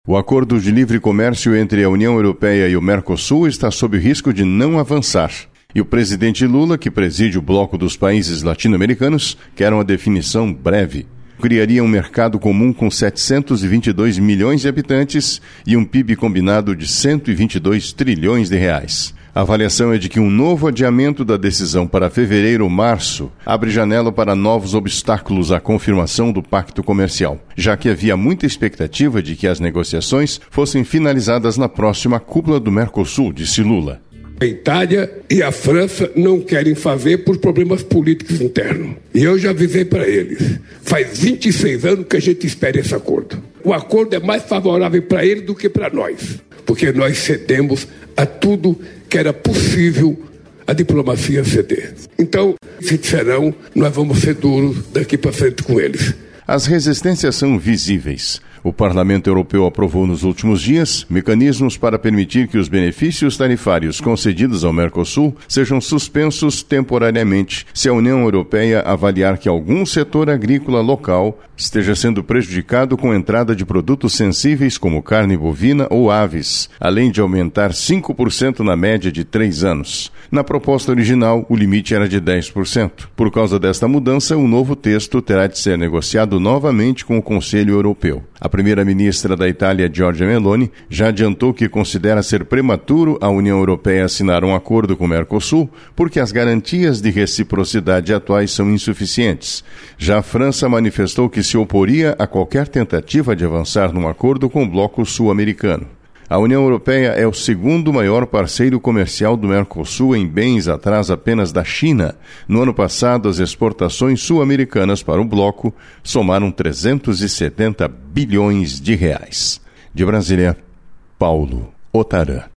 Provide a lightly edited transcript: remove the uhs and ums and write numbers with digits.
O acordo de livre comércio entre a União Europeia e o Mercosul está sob o risco de não avançar. E o presidente Lula, que preside o bloco dos países latino-americanos, quer uma definição breve. Criaria um mercado comum com 722 milhões de habitantes e um PIB combinado de 122 trilhões de reais. A avaliação é de que um novo adiamento da decisão para fevereiro ou março abre janela para novos obstáculos à confirmação do pacto comercial, já que havia muita expectativa de que as negociações fossem finalizadas na próxima cúpula do Mercosul, disse Lula. A Itália e a França não querem fazer por problemas políticos internos. E eu já avisei para eles. Faz 26 anos que a gente espera esse acordo. O acordo é mais favorável para eles do que para nós. Porque nós cedemos a tudo que era possível a diplomacia ceder. Então, se disserão, nós vamos ser duros daqui para frente com eles. As resistências são visíveis. O Parlamento Europeu aprovou nos últimos dias mecanismos para permitir que os benefícios tarifários concedidos ao Mercosul sejam suspensos temporariamente se a União Europeia avaliar que algum setor agrícola local esteja sendo prejudicado com a entrada de produtos sensíveis como carne bovina ou aves, além de aumentar 5% na média de 3 anos. Na proposta original, o limite era de 10%. Por causa desta mudança, o novo texto terá de ser negociado novamente com o Conselho Europeu. A primeira-ministra da Itália, Giorgia Meloni, já adiantou que considera ser prematuro a União Europeia assinar um acordo com o Mercosul porque as garantias de reciprocidade atuais são insuficientes. Já a França manifestou que se oporia a qualquer tentativa de avançar num acordo com o bloco sul-americano. A União Europeia é o segundo maior parceiro comercial do Mercosul em bens, atrás apenas da China. No ano passado, as exportações sul-americanas para o bloco somaram 370 bilhões de reais. De Brasília, Paulo Otarã.